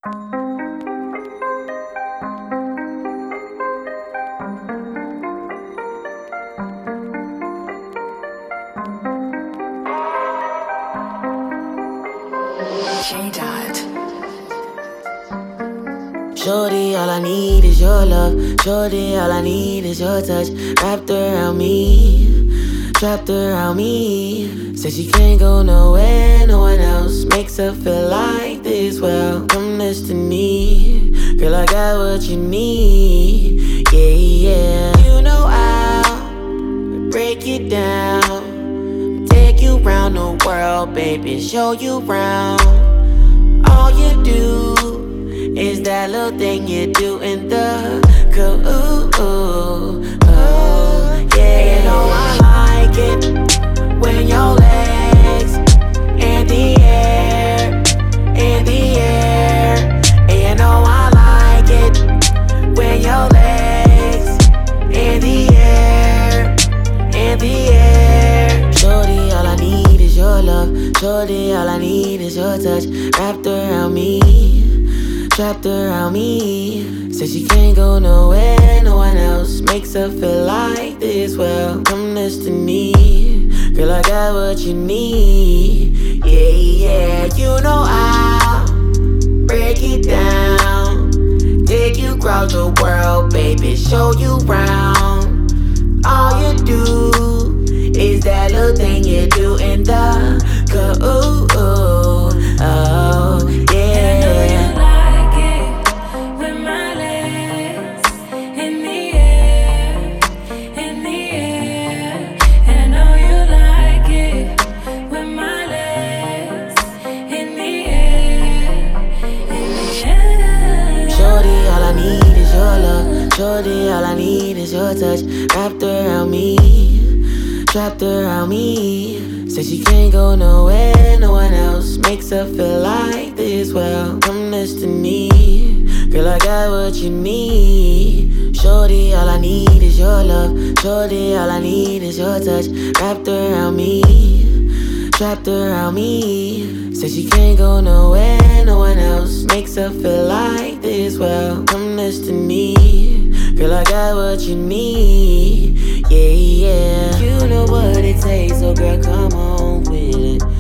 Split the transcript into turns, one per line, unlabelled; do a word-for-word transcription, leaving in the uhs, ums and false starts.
Shorty, all I need is your love. Shorty, all I need is your touch. Wrapped around me, trapped around me. Says she can't go nowhere, no one else makes her feel like this. Well, come destiny, girl, I got what you need. Yeah, yeah. You know I'll break it down, take you round the world, baby, show you round. All you do is that little thing you do in the cool, oh, yeah. You know I like it when your legs in the air, in the air. And you know I like it when your legs in the air, in the air. Shorty, all I need is your love. Shorty, all I need is your touch. Wrapped around me, trapped around me. Says she can't go nowhere, no one else makes her feel like this. Well, come destiny, girl, I got what you need. Yeah, yeah. You know I'll break it down, take you across the world, baby, show you round. All you do is that little thing you do in the cool, oh, yeah. Shorty, all I need is your touch. Wrapped around me, trapped around me. Says she can't go nowhere, no one else makes her feel like this. Well, come destiny, girl, I got what you need. Shorty, all I need is your love. Shorty, all I need is your touch. Wrapped around me, trapped around me. Says she can't go nowhere, no one else makes her feel like this. Well, come destiny, girl, I got what you need. Yeah, yeah. You know what it takes, so girl, come on with it.